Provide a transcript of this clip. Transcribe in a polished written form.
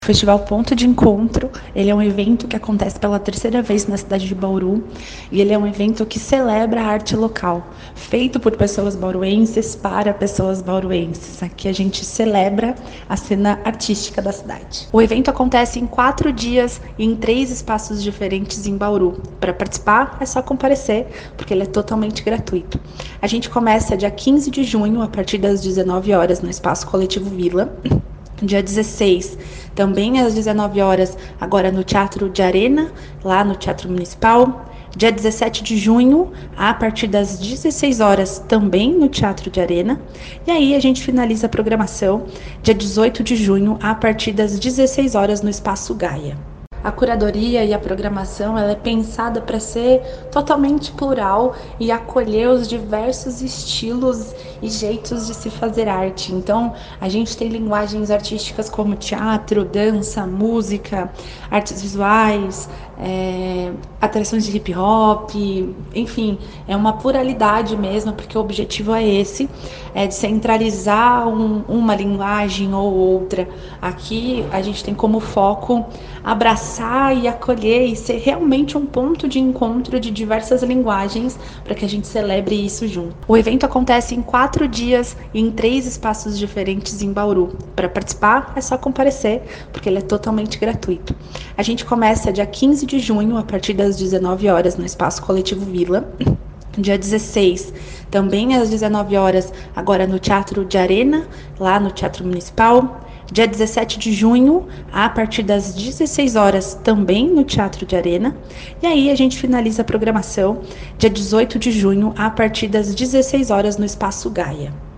O Festival Ponto de Encontro, ele é um evento que acontece pela terceira vez na cidade de Bauru, e ele é um evento que celebra a arte local, feito por pessoas bauruenses para pessoas bauruenses. Aqui a gente celebra a cena artística da cidade. O evento acontece em 4 dias e em 3 espaços diferentes em Bauru. Para participar é só comparecer, porque ele é totalmente gratuito. A gente começa dia 15 de junho, a partir das 19 horas, no Espaço Coletivo Vila. Dia 16, também às 19 horas, agora no Teatro de Arena, lá no Teatro Municipal. Dia 17 de junho, a partir das 16 horas, também no Teatro de Arena. E aí a gente finaliza a programação dia 18 de junho, a partir das 16 horas, no Espaço Gaia. A curadoria e a programação, ela é pensada para ser totalmente plural e acolher os diversos estilos e jeitos de se fazer arte. Então, a gente tem linguagens artísticas como teatro, dança, música, artes visuais, atrações de hip hop, enfim, é uma pluralidade mesmo, porque o objetivo é esse, é de centralizar uma linguagem ou outra. Aqui a gente tem como foco abraçar e acolher e ser realmente um ponto de encontro de diversas linguagens para que a gente celebre isso junto. O evento acontece em 4 dias e em 3 espaços diferentes em Bauru. Para participar é só comparecer, porque ele é totalmente gratuito. A gente começa dia 15 de junho, a partir das 19 horas, no Espaço Coletivo Vila. Dia 16, também às 19 horas, agora no Teatro de Arena, lá no Teatro Municipal. Dia 17 de junho, a partir das 16 horas, também no Teatro de Arena. E aí a gente finaliza a programação dia 18 de junho, a partir das 16 horas, no Espaço Gaia.